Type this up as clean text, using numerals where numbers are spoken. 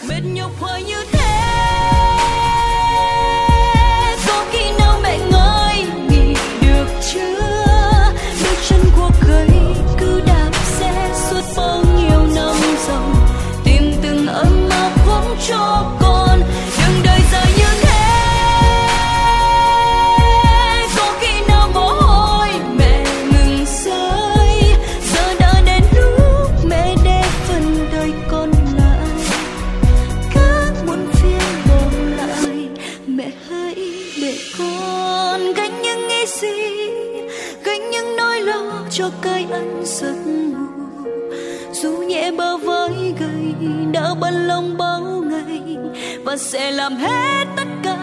mệt nhọc hoài như thế. Có khi nào mẹ ngơi nghỉ được chưa? Đôi chân của gầy cứ đạp xe suốt bao nhiêu năm dòng, tìm từng ấm áp cũng cho con. Đường đời dài như thế, có khi nào mồ hôi mẹ ngừng rơi? Giờ đã đến lúc mẹ để phần đời còn lại, các muộn phiền bỏ lại. Mẹ hãy để con gánh những nghĩ suy, gánh những nỗi lo cho cái ăn giấc ngủ. Dù nhẹ bờ vai gầy đã bận lòng bao ngày, và sẽ làm hết tất cả